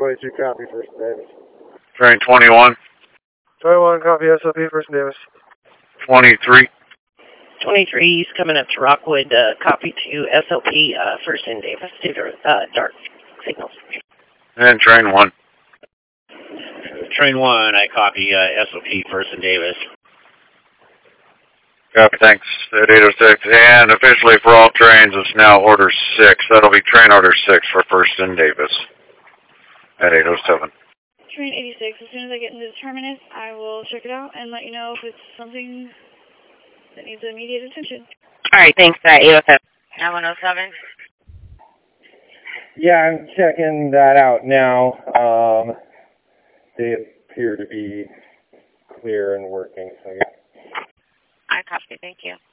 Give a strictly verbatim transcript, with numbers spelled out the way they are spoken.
twenty-two, copy, First and Davis. Train twenty-one. twenty-one, copy, S O P, First and Davis. twenty-three. twenty-three, he's coming up to Rockwood, uh, copy to S L P, uh, First and Davis, to the, uh, dark signals. And train one. Train one, I copy, uh, S O P, First and Davis. Copy, thanks. At eight oh six. And officially for all trains, it's now Order six. That'll be Train Order six for First and Davis at eight oh seven. Train eighty-six, as soon as I get into the terminus, I will check it out and let you know if it's something that needs immediate attention. All right, thanks, uh, eight oh seven. nine one oh seven. Yeah, I'm checking that out now. Um, they appear to be clear and working, so yeah. I copy, thank you.